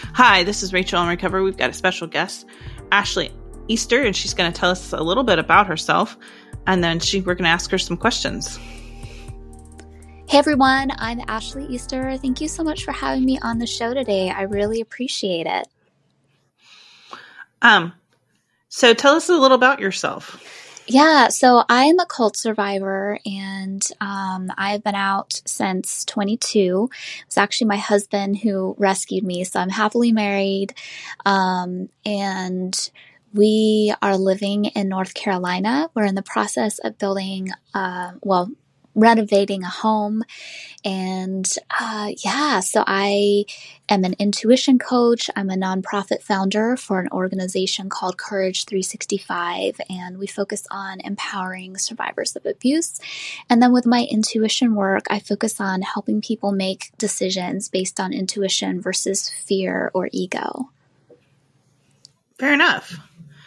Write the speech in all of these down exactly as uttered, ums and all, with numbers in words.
Hi, this is Rachel on Recovery. We've got a special guest, Ashley Easter, and she's going to tell us a little bit about herself, and then she, we're going to ask her some questions. Hey everyone, I'm Ashley Easter. Thank you so much for having me on the show today. I really appreciate it. Um, so tell us a little about yourself. Yeah, so I'm a cult survivor, and um, I've been out since twenty-two. It was actually my husband who rescued me, so I'm happily married, um, and we are living in North Carolina. We're in the process of building, uh, well, renovating a home. And uh, yeah, so I am an intuition coach. I'm a nonprofit founder for an organization called Courage three sixty-five, and we focus on empowering survivors of abuse. And then with my intuition work, I focus on helping people make decisions based on intuition versus fear or ego. Fair enough.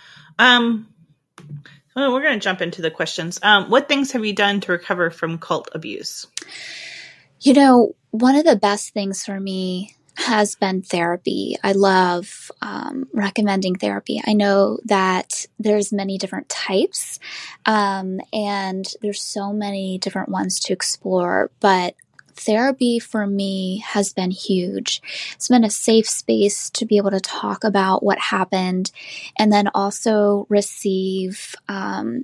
Um, well, we're going to jump into the questions. Um, what things have you done to recover from cult abuse? You know, one of the best things for me has been therapy. I love um, recommending therapy. I know that there's many different types, um, and there's so many different ones to explore, but therapy for me has been huge. It's been a safe space to be able to talk about what happened and then also receive um,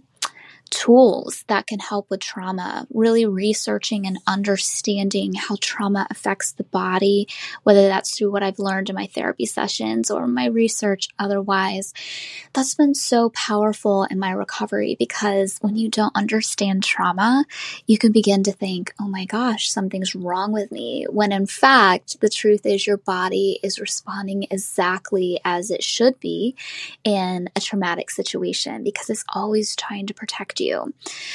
tools that can help with trauma, really researching and understanding how trauma affects the body, whether that's through what I've learned in my therapy sessions or my research otherwise. That's been so powerful in my recovery because when you don't understand trauma, you can begin to think, oh my gosh, something's wrong with me, when in fact, the truth is your body is responding exactly as it should be in a traumatic situation because it's always trying to protect you.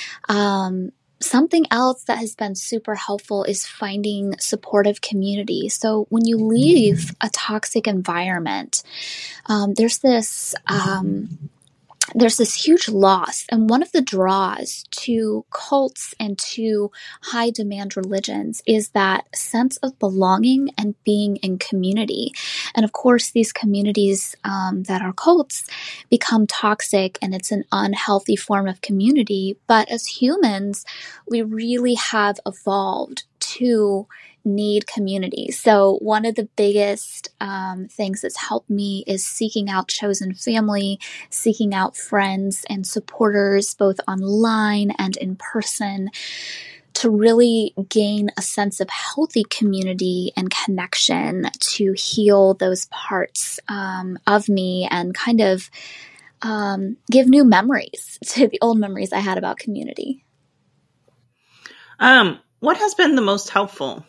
Um, something else that has been super helpful is finding supportive community. So when you leave a toxic environment, um, there's this um, there's this huge loss. And one of the draws to cults and to high demand religions is that sense of belonging and being in community. And of course, these communities um, that are cults become toxic and it's an unhealthy form of community. But as humans, we really have evolved to need community. So one of the biggest um, things that's helped me is seeking out chosen family, seeking out friends and supporters, both online and in person, to really gain a sense of healthy community and connection to heal those parts um, of me and kind of um, give new memories to the old memories I had about community. Um, what has been the most helpful?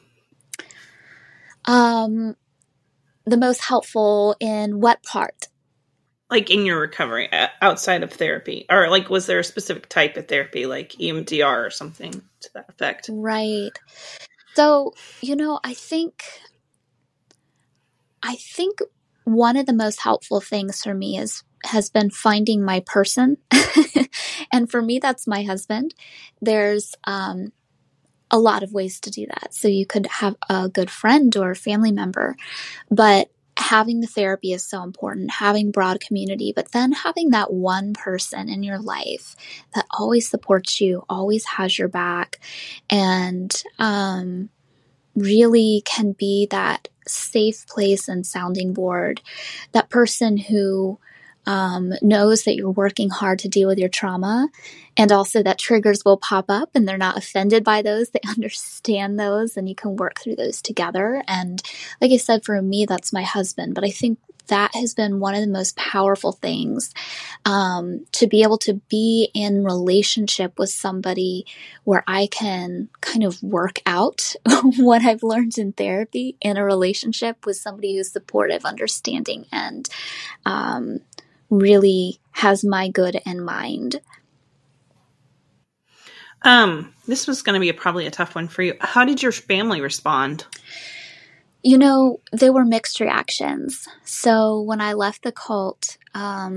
Um, the most helpful in what part? Like in your recovery outside of therapy, or like, was there a specific type of therapy, like E M D R or something to that effect? Right. So, you know, I think, I think one of the most helpful things for me is, has been finding my person. And for me, that's my husband. There's, um, a lot of ways to do that. So you could have a good friend or a family member, but having the therapy is so important, having broad community, but then having that one person in your life that always supports you, always has your back, and um, really can be that safe place and sounding board, that person who Um, knows that you're working hard to deal with your trauma, and also that triggers will pop up and they're not offended by those. They understand those and you can work through those together. And like I said, for me, that's my husband. But I think that has been one of the most powerful things, um, to be able to be in relationship with somebody where I can kind of work out what I've learned in therapy in a relationship with somebody who's supportive, understanding, and um, really has my good in mind. Um, this was going to be a, probably a tough one for you. How did your family respond? You know, they were mixed reactions. So when I left the cult, um,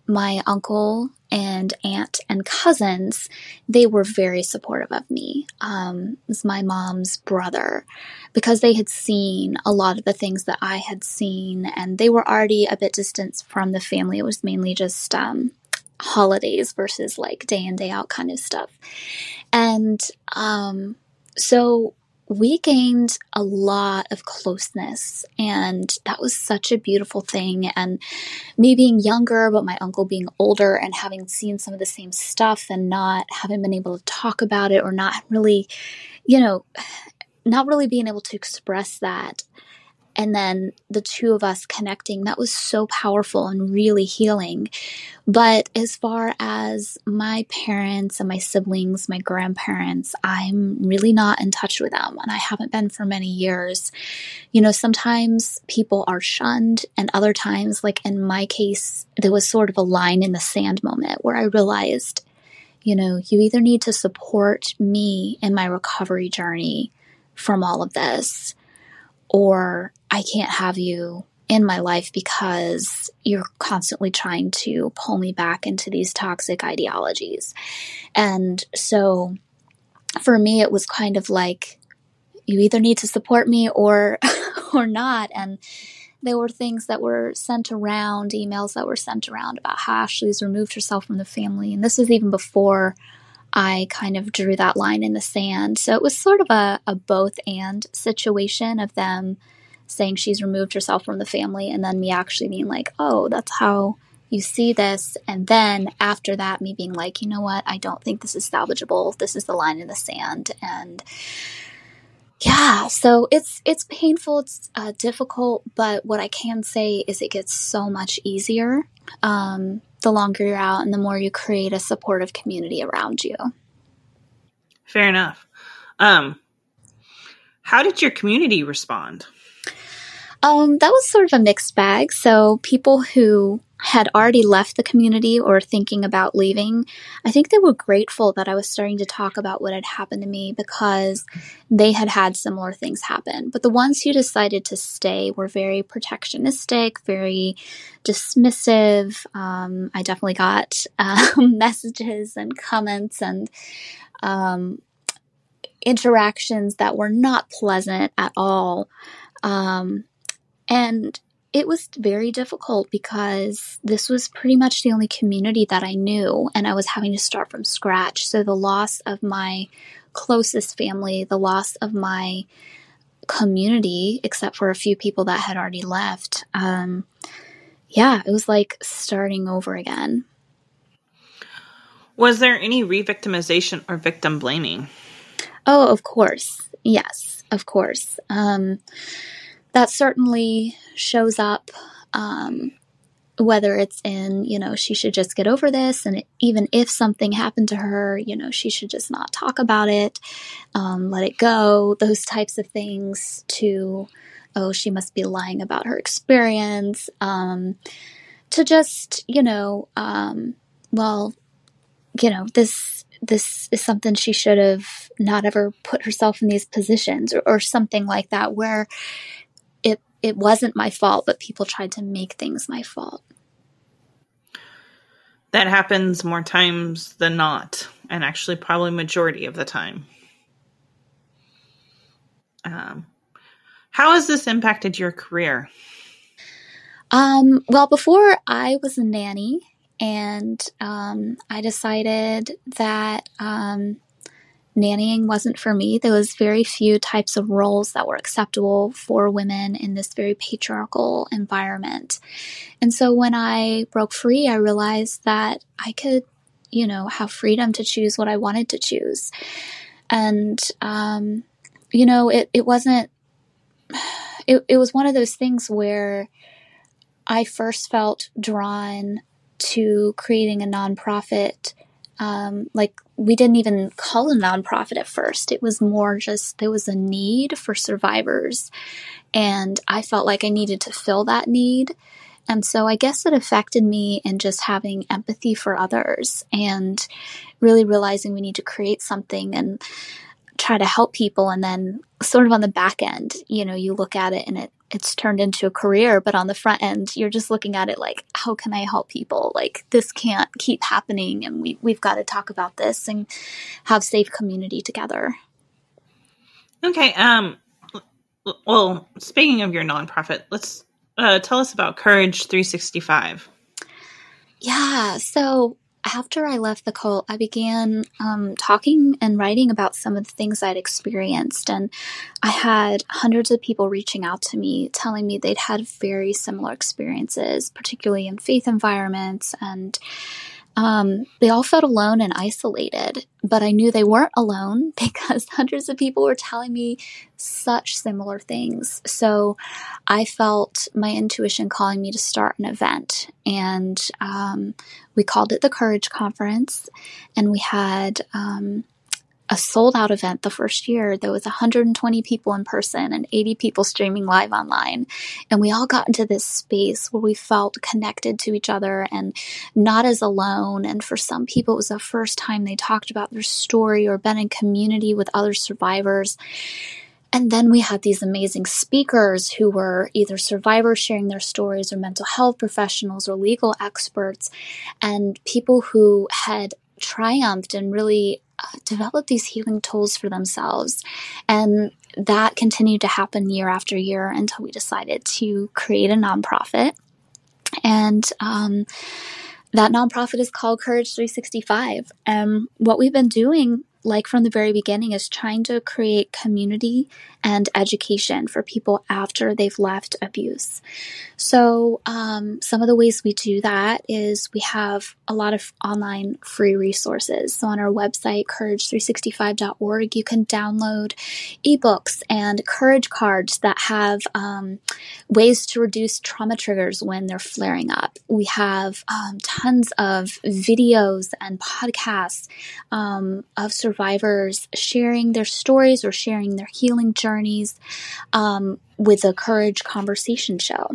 my uncle and aunt and cousins, they were very supportive of me. Um, it was my mom's brother, because they had seen a lot of the things that I had seen, and they were already a bit distant from the family. It was mainly just um, holidays versus like day in, day out kind of stuff. And um, so we gained a lot of closeness, and that was such a beautiful thing. And me being younger, but my uncle being older and having seen some of the same stuff and not having been able to talk about it, or not really, you know, not really being able to express that. And then the two of us connecting, that was so powerful and really healing. But as far as my parents and my siblings, my grandparents, I'm really not in touch with them. And I haven't been for many years. You know, sometimes people are shunned, and other times, like in my case, there was sort of a line in the sand moment where I realized, you know, you either need to support me in my recovery journey from all of this, or I can't have you in my life because you're constantly trying to pull me back into these toxic ideologies. And so for me, it was kind of like, you either need to support me or or not. And there were things that were sent around, emails that were sent around about how Ashley's removed herself from the family. And this was even before I kind of drew that line in the sand. So it was sort of a, a both and situation of them saying she's removed herself from the family, and then me actually being like, oh, that's how you see this. And then after that, me being like, you know what, I don't think this is salvageable. This is the line in the sand. And yeah, so it's it's painful, it's uh, difficult, but what I can say is it gets so much easier um, the longer you're out and the more you create a supportive community around you. Fair enough. Um, how did your community respond? Um, that was sort of a mixed bag. So people who had already left the community or thinking about leaving, I think they were grateful that I was starting to talk about what had happened to me, because they had had similar things happen. But the ones who decided to stay were very protectionistic, very dismissive. Um, I definitely got uh, messages and comments and um, interactions that were not pleasant at all. Um, and it was very difficult because this was pretty much the only community that I knew, and I was having to start from scratch. So the loss of my closest family, the loss of my community, except for a few people that had already left, um, yeah, it was like starting over again. Was there any re-victimization or victim blaming? Oh, of course. Yes, of course. Um, that certainly shows up, um, whether it's in, you know, she should just get over this. And even if something happened to her, you know, she should just not talk about it, um, let it go, those types of things, to, oh, she must be lying about her experience, um, to just, you know, um, well, you know, this this is something she should have not ever put herself in these positions, or, or something like that, where it it wasn't my fault, but people tried to make things my fault. That happens more times than not, and actually probably majority of the time. Um, how has this impacted your career? Um, well, before I was a nanny, and um, I decided that um, nannying wasn't for me. There was very few types of roles that were acceptable for women in this very patriarchal environment. And so when I broke free, I realized that I could, you know, have freedom to choose what I wanted to choose. And, um, you know, it, it wasn't, it, it was one of those things where I first felt drawn to creating a nonprofit. Um, like, we didn't even call it a nonprofit at first. It was more just, there was a need for survivors, and I felt like I needed to fill that need. And so I guess it affected me in just having empathy for others and really realizing we need to create something. And try to help people. And then sort of on the back end, you know, you look at it and it it's turned into a career, but on the front end, you're just looking at it like, how can I help people? Like, this can't keep happening. And we, we've got to talk about this and have safe community together. Okay. Um, well, speaking of your nonprofit, let's uh, tell us about Courage three sixty-five. Yeah. So after I left the cult, I began um, talking and writing about some of the things I'd experienced. And I had hundreds of people reaching out to me, telling me they'd had very similar experiences, particularly in faith environments. And um, they all felt alone and isolated. But I knew they weren't alone because hundreds of people were telling me such similar things. So I felt my intuition calling me to start an event. And um, we called it the Courage Conference. And we had um, a sold-out event the first year. There was one hundred twenty people in person and eighty people streaming live online. And we all got into this space where we felt connected to each other and not as alone. And for some people, it was the first time they talked about their story or been in community with other survivors. And then we had these amazing speakers who were either survivors sharing their stories or mental health professionals or legal experts and people who had triumphed and really uh, developed these healing tools for themselves. And that continued to happen year after year until we decided to create a nonprofit. And um, that nonprofit is called Courage three sixty-five. And what we've been doing, like from the very beginning, is trying to create community and education for people after they've left abuse. So um, some of the ways we do that is we have a lot of online free resources. So on our website, courage three sixty-five dot org, you can download ebooks and courage cards that have um, ways to reduce trauma triggers when they're flaring up. We have um, tons of videos and podcasts um, of survivors sharing their stories or sharing their healing journeys um, with a Courage Conversation Show.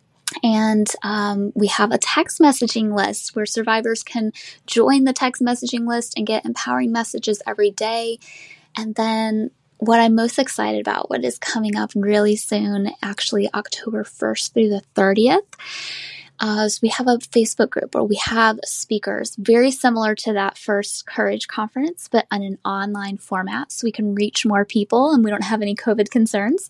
And um, we have a text messaging list where survivors can join the text messaging list and get empowering messages every day. And then what I'm most excited about, what is coming up really soon, actually October first through the thirtieth, Uh, so we have a Facebook group where we have speakers very similar to that first Courage conference, but on an online format so we can reach more people and we don't have any COVID concerns.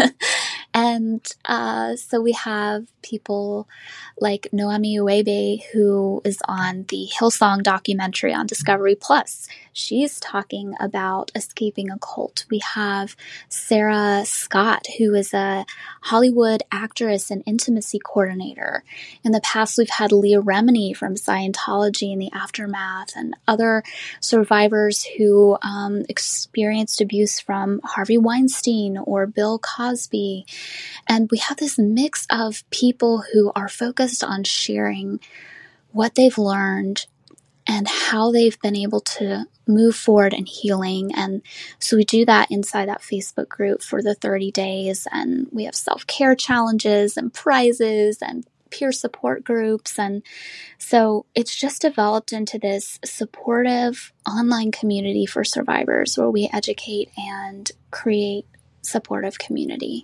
And uh, so we have people like Noemi Uwebe, who is on the Hillsong documentary on Discovery Plus. She's talking about escaping a cult. We have Sarah Scott, who is a Hollywood actress and intimacy coordinator. In the past, we've had Leah Remini from Scientology and the Aftermath and other survivors who um, experienced abuse from Harvey Weinstein or Bill Cosby. And we have this mix of people who are focused on sharing what they've learned and how they've been able to move forward in healing. And so we do that inside that Facebook group for the thirty days. And we have self-care challenges and prizes and peer support groups. And so it's just developed into this supportive online community for survivors where we educate and create supportive community.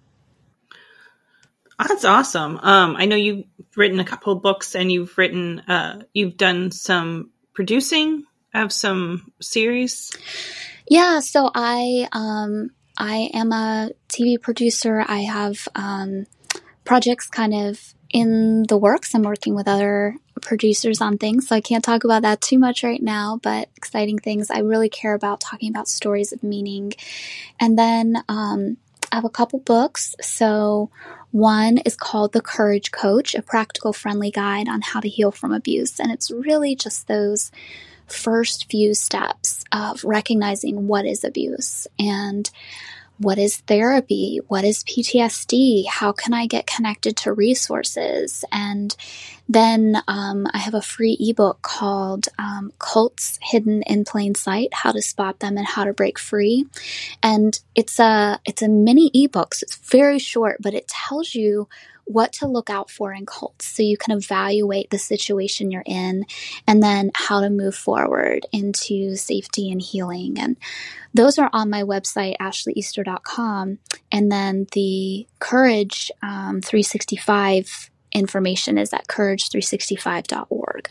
That's awesome. Um, I know you've written a couple of books and you've written, uh, you've done some producing of some series. Yeah. So I, um, I am a T V producer. I have, um, projects kind of in the works. I'm working with other producers on things, so I can't talk about that too much right now, but exciting things. I really care about talking about stories of meaning. And then, um, I have a couple books. So one is called The Courage Coach, a practical, friendly guide on how to heal from abuse. And it's really just those first few steps of recognizing what is abuse and what is therapy, what is P T S D, how can I get connected to resources, and Then um, I have a free ebook called um, Cults Hidden in Plain Sight, How to Spot Them and How to Break Free. And it's a, it's a mini ebook, so it's very short, but it tells you what to look out for in cults so you can evaluate the situation you're in and then how to move forward into safety and healing. And those are on my website, ashley easter dot com. And then the Courage um, three sixty-five information is at courage three sixty-five dot org.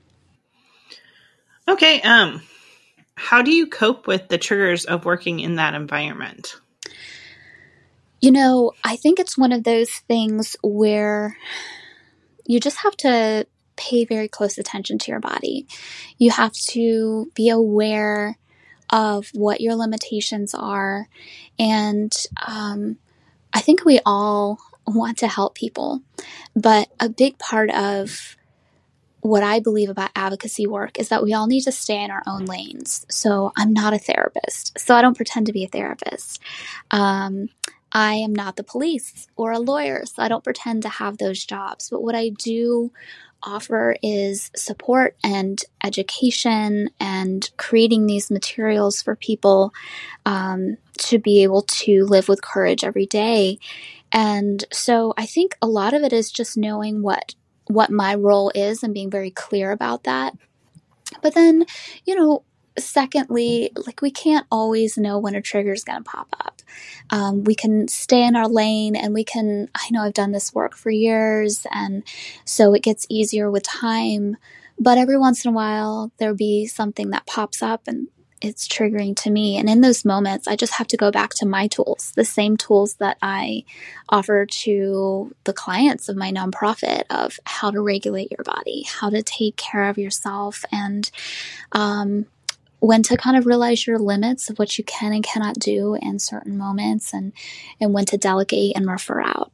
Okay. Um, how do you cope with the triggers of working in that environment? You know, I think it's one of those things where you just have to pay very close attention to your body. You have to be aware of what your limitations are. And um, I think we all want to help people, but a big part of what I believe about advocacy work is that we all need to stay in our own lanes. So I'm not a therapist, so I don't pretend to be a therapist. Um, I am not the police or a lawyer, so I don't pretend to have those jobs. But what I do offer is support and education and creating these materials for people um, to be able to live with courage every day. And so I think a lot of it is just knowing what what my role is and being very clear about that. But then, you know, secondly, like we can't always know when a trigger is going to pop up. Um, we can stay in our lane and we can, I know I've done this work for years and so it gets easier with time, but every once in a while there'll be something that pops up and it's triggering to me. And in those moments, I just have to go back to my tools, the same tools that I offer to the clients of my nonprofit of how to regulate your body, how to take care of yourself, and um, when to kind of realize your limits of what you can and cannot do in certain moments, and, and when to delegate and refer out.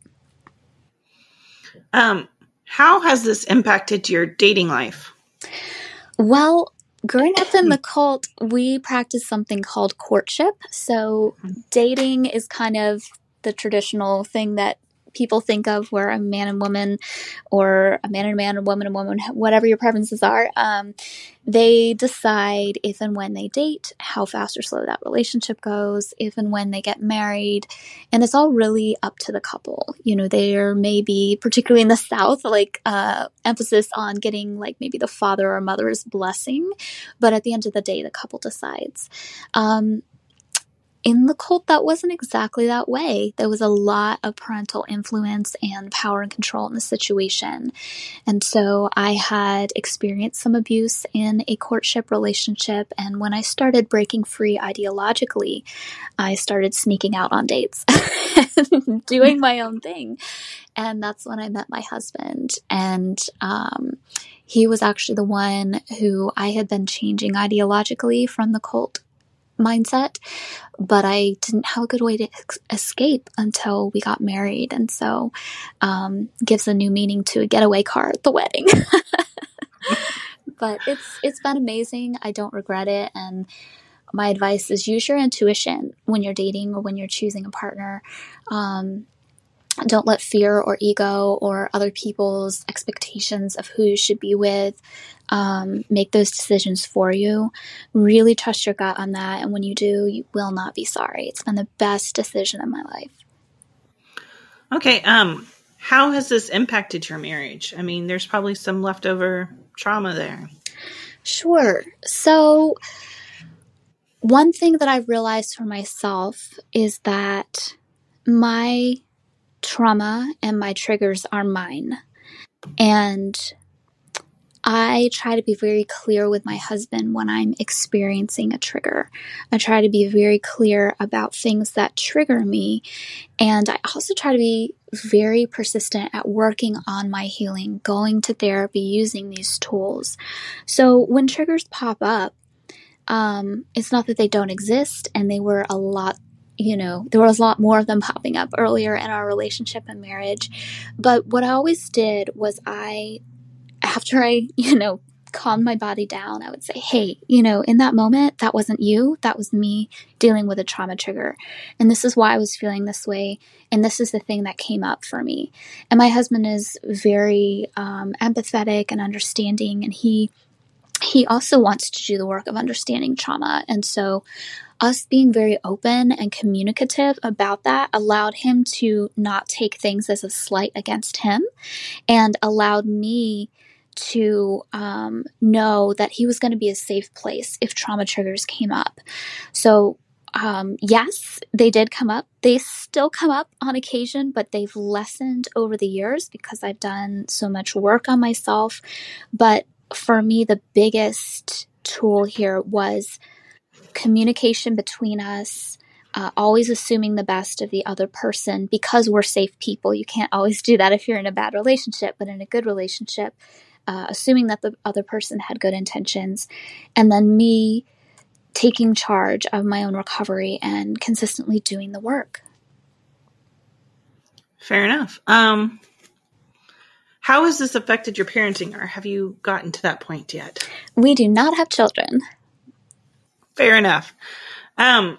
Um, how has this impacted your dating life? Well, growing up in the cult, we practiced something called courtship. So dating is kind of the traditional thing that people think of where a man and woman, or a man and a man, a woman and woman, whatever your preferences are, um, they decide if and when they date, how fast or slow that relationship goes, if and when they get married. And it's all really up to the couple. You know, there may be, particularly in the South, like uh, emphasis on getting like maybe the father or mother's blessing. But at the end of the day, the couple decides. Um, In the cult, that wasn't exactly that way. There was a lot of parental influence and power and control in the situation. And so I had experienced some abuse in a courtship relationship. And when I started breaking free ideologically, I started sneaking out on dates, doing my own thing. And that's when I met my husband. And um, he was actually the one who I had been changing ideologically from the cult mindset, but I didn't have a good way to ex- escape until we got married. And so um, gives a new meaning to a getaway car at the wedding. But it's it's been amazing. I don't regret it. And my advice is use your intuition when you're dating or when you're choosing a partner. Um, Don't let fear or ego or other people's expectations of who you should be with um, make those decisions for you. Really trust your gut on that. And when you do, you will not be sorry. It's been the best decision of my life. Okay. Um, how has this impacted your marriage? I mean, there's probably some leftover trauma there. Sure. So one thing that I've realized for myself is that my trauma and my triggers are mine. And I try to be very clear with my husband when I'm experiencing a trigger. I try to be very clear about things that trigger me. And I also try to be very persistent at working on my healing, going to therapy, using these tools. So when triggers pop up, um, it's not that they don't exist, and they were a lot You know, there was a lot more of them popping up earlier in our relationship and marriage. But what I always did was I, after I, you know, calmed my body down, I would say, hey, you know, in that moment, that wasn't you. That was me dealing with a trauma trigger. And this is why I was feeling this way. And this is the thing that came up for me. And my husband is very um, empathetic and understanding. And he he also wants to do the work of understanding trauma. And so us being very open and communicative about that allowed him to not take things as a slight against him, and allowed me to um, know that he was going to be a safe place if trauma triggers came up. So um, yes, they did come up. They still come up on occasion, but they've lessened over the years because I've done so much work on myself. But for me, the biggest tool here was communication between us, uh, always assuming the best of the other person because we're safe people. You can't always do that if you're in a bad relationship, but in a good relationship, uh, assuming that the other person had good intentions. And then me taking charge of my own recovery and consistently doing the work. Fair enough. Um, how has this affected your parenting, or have you gotten to that point yet? We do not have children. Fair enough. Um,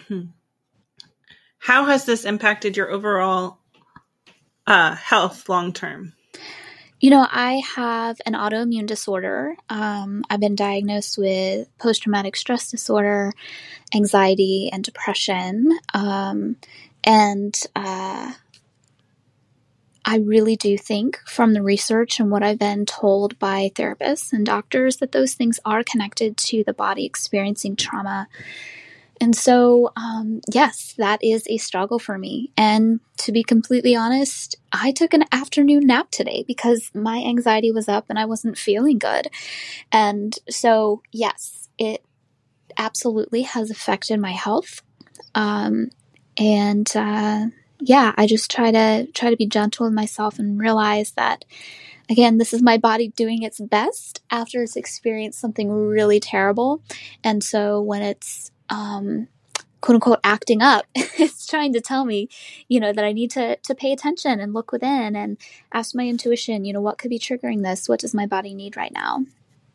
how has this impacted your overall uh, health long term? You know, I have an autoimmune disorder. Um, I've been diagnosed with post-traumatic stress disorder, anxiety, and depression. Um, and uh, I really do think from the research and what I've been told by therapists and doctors that those things are connected to the body experiencing trauma. And so, um, yes, that is a struggle for me. And to be completely honest, I took an afternoon nap today because my anxiety was up and I wasn't feeling good. And so, yes, it absolutely has affected my health. Um, and, uh, yeah, I just try to try to be gentle with myself and realize that, again, this is my body doing its best after it's experienced something really terrible. And so when it's, um, quote unquote, acting up, it's trying to tell me, you know, that I need to, to pay attention and look within and ask my intuition, you know, what could be triggering this? What does my body need right now?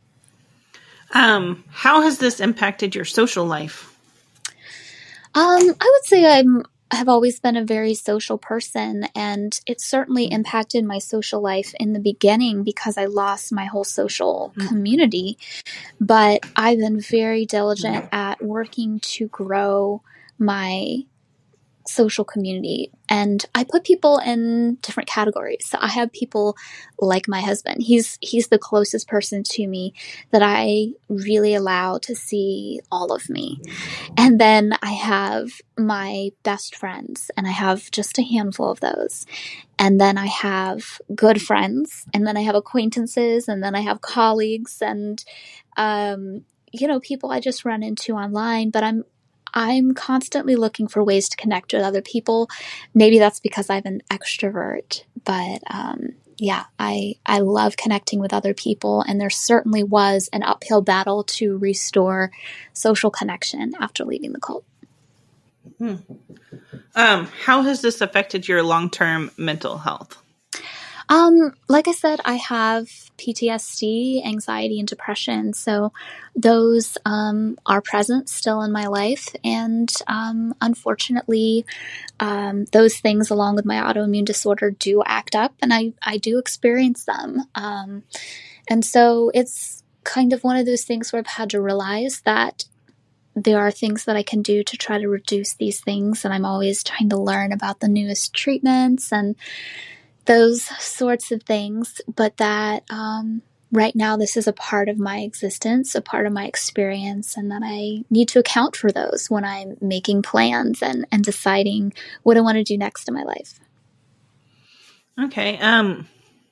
Um, how has this impacted your social life? Um, I would say I'm have always been a very social person, and it certainly impacted my social life in the beginning because I lost my whole social community. But I've been very diligent at working to grow my social community. And I put people in different categories. So I have people like my husband. He's he's the closest person to me that I really allow to see all of me. And then I have my best friends, and I have just a handful of those. And then I have good friends, and then I have acquaintances, and then I have colleagues and um, you know, people I just run into online. But I'm I'm constantly looking for ways to connect with other people. Maybe that's because I'm an extrovert, but um, yeah, I, I love connecting with other people. And there certainly was an uphill battle to restore social connection after leaving the cult. Hmm. Um, how has this affected your long-term mental health? Um, like I said, I have P T S D, anxiety, and depression. So those um, are present still in my life. And um, unfortunately, um, those things, along with my autoimmune disorder, do act up, and I, I do experience them. Um, and so it's kind of one of those things where I've had to realize that there are things that I can do to try to reduce these things. And I'm always trying to learn about the newest treatments and those sorts of things, but that um, right now this is a part of my existence, a part of my experience, and that I need to account for those when I'm making plans and, and deciding what I want to do next in my life. Okay. Um,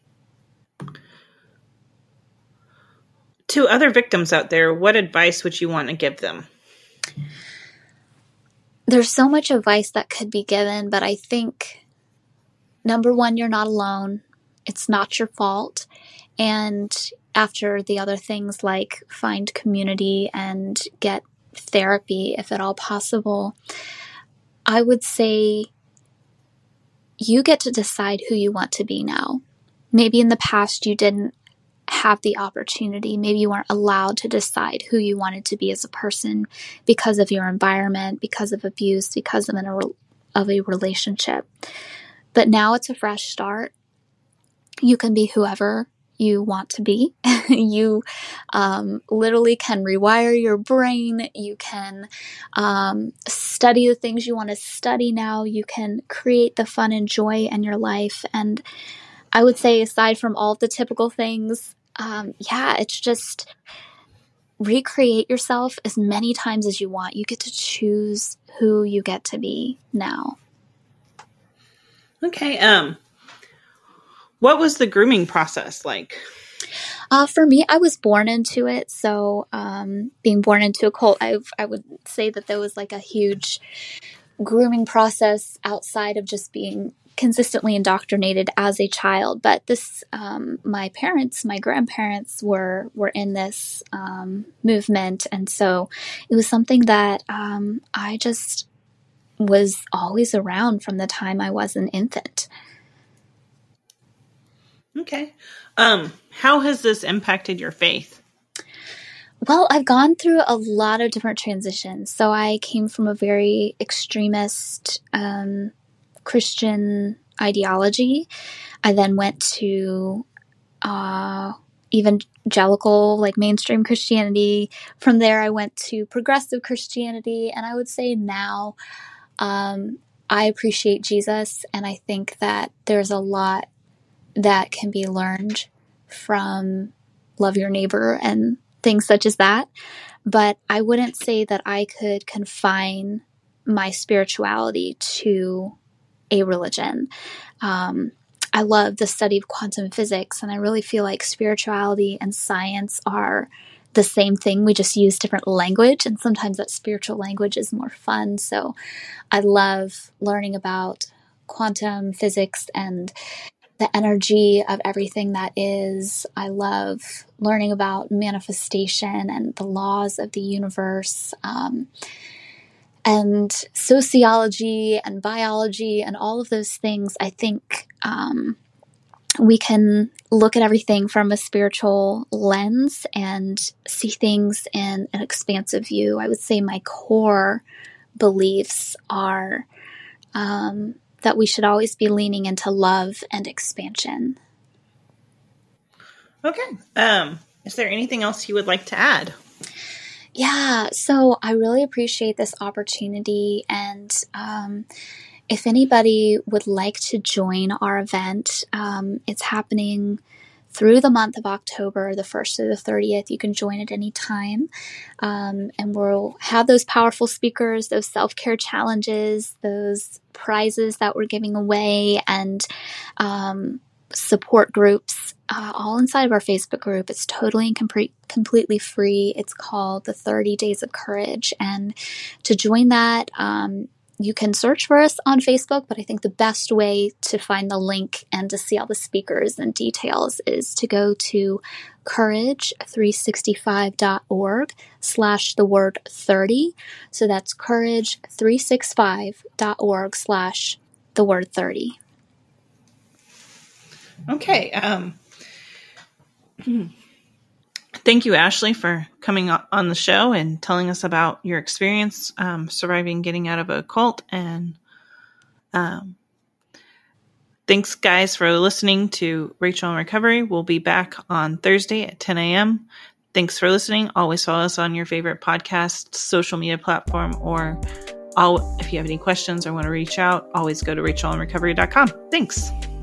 to other victims out there, what advice would you want to give them? There's so much advice that could be given, but I think number one, you're not alone. It's not your fault. And after the other things like find community and get therapy, if at all possible, I would say you get to decide who you want to be now. Maybe in the past you didn't have the opportunity. Maybe you weren't allowed to decide who you wanted to be as a person because of your environment, because of abuse, because of, an, of a relationship. But now it's a fresh start. You can be whoever you want to be. You um, literally can rewire your brain. You can um, study the things you want to study now. You can create the fun and joy in your life. And I would say, aside from all the typical things, um, yeah, it's just recreate yourself as many times as you want. You get to choose who you get to be now. Okay. Um, what was the grooming process like? Uh, for me, I was born into it. So um, being born into a cult, I, I would say that there was like a huge grooming process outside of just being consistently indoctrinated as a child. But this, um, my parents, my grandparents were, were in this um, movement. And so it was something that um, I just was always around from the time I was an infant. Okay. Um, how has this impacted your faith? Well, I've gone through a lot of different transitions. So I came from a very extremist um, Christian ideology. I then went to uh, evangelical, like mainstream Christianity. From there, I went to progressive Christianity. And I would say now um, I appreciate Jesus. And I think that there's a lot that can be learned from love your neighbor and things such as that. But I wouldn't say that I could confine my spirituality to a religion. Um, I love the study of quantum physics, and I really feel like spirituality and science are the same thing. We just use different language, and sometimes that spiritual language is more fun. So I love learning about quantum physics and the energy of everything that is. I love learning about manifestation and the laws of the universe, um, and sociology and biology and all of those things. I think um, we can look at everything from a spiritual lens and see things in an expansive view. I would say my core beliefs are um, that we should always be leaning into love and expansion. Okay. Um, is there anything else you would like to add? Yeah, so I really appreciate this opportunity. And um, if anybody would like to join our event, um, it's happening through the month of October, the first to the thirtieth. You can join at any time. Um, and we'll have those powerful speakers, those self-care challenges, those prizes that we're giving away, and um, support groups, uh, all inside of our Facebook group. It's totally and com- completely free. It's called the thirty Days of Courage. And to join that, um, you can search for us on Facebook, but I think the best way to find the link and to see all the speakers and details is to go to courage three sixty-five dot org slash the word thirty. So that's courage three sixty-five dot org slash the word thirty. Okay. Um, thank you, Ashley, for coming on the show and telling us about your experience um, surviving getting out of a cult. And um, thanks, guys, for listening to Rachel in Recovery. We'll be back on Thursday at ten a.m. Thanks for listening. Always follow us on your favorite podcast, social media platform, or all, if you have any questions or want to reach out, always go to rachel in recovery dot com. Thanks.